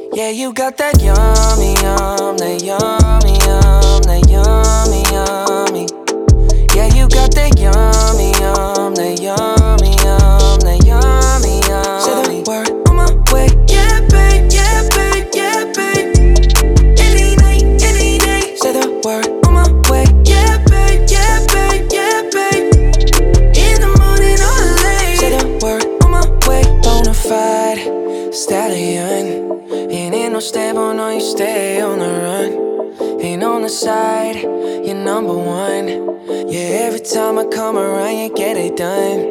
Yeah, you got that yummy, that yummy, that yummy, yummy. Yeah, you got that yummy, that yummy, that yummy, yummy. Say the word on my way. Yeah, babe, yeah, babe, yeah, babe. Any night, any day. Say the word on my way. Yeah, babe, yeah, babe, yeah, babe. In the morning or late. Say the word on my way. Bonafide stallion. Ain't no stable, no, you stay on the run. Ain't on the side, you're number one. Yeah, every time I come around, you get it done.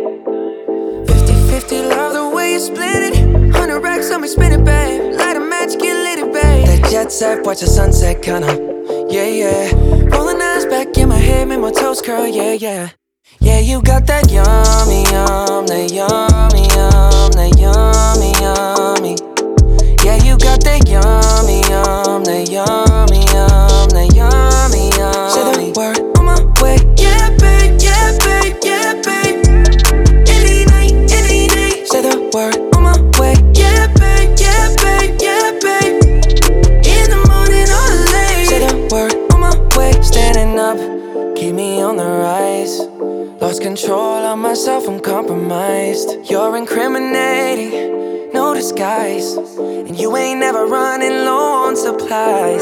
50-50, love the way you split it. 100 racks on me, spin it, babe. Light a match, get lit, babe. That jet set, watch the sunset, kinda. Yeah, yeah. Rolling eyes back in my head, make my toes curl, yeah, yeah. Yeah, you got that yummy, that yummy, that yummy, yummy. Yeah, you got that yummy, that yummy, that yummy, yummy. Say the word on my way. Yeah, babe, yeah, babe, yeah, babe. Any night, any day. Say the word on my way. Yeah, babe, yeah, babe, yeah, babe. In the morning or late. Say the word on my way. Standing up, keep me on the rise. Lost control of myself, I'm compromised. You're incriminating, no disguise. And you ain't never running low on supplies.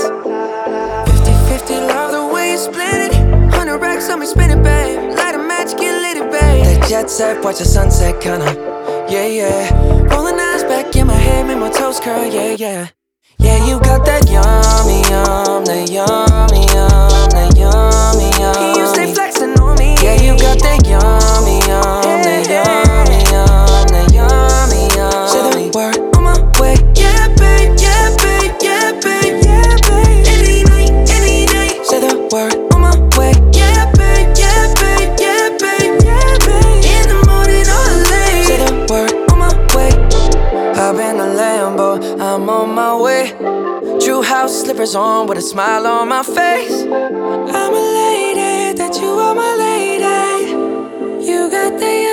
50-50, love the way you split it. 100 racks on me, spin it, babe. Light a match, get lit, babe. That jet set, watch the sunset, kinda. Yeah, yeah. Rolling eyes back in my head, make my toes curl, yeah, yeah. Yeah, you got that yummy, that yummy, that yummy, yummy. You stay flexing on me. Yeah, you got that yummy, that yummy, that yummy, yummy. Say the word on my way. Yeah, babe, yeah, babe, yeah, babe, yeah, babe. Any night, any day. Say the word on my way. Yeah, babe, yeah, babe, yeah, babe, yeah, babe. In the morning or late. Say the word on my way. Hop in the Lambo, I'm on my way. True house slippers on with a smile on my face. I'm elated that you are my lady. You got the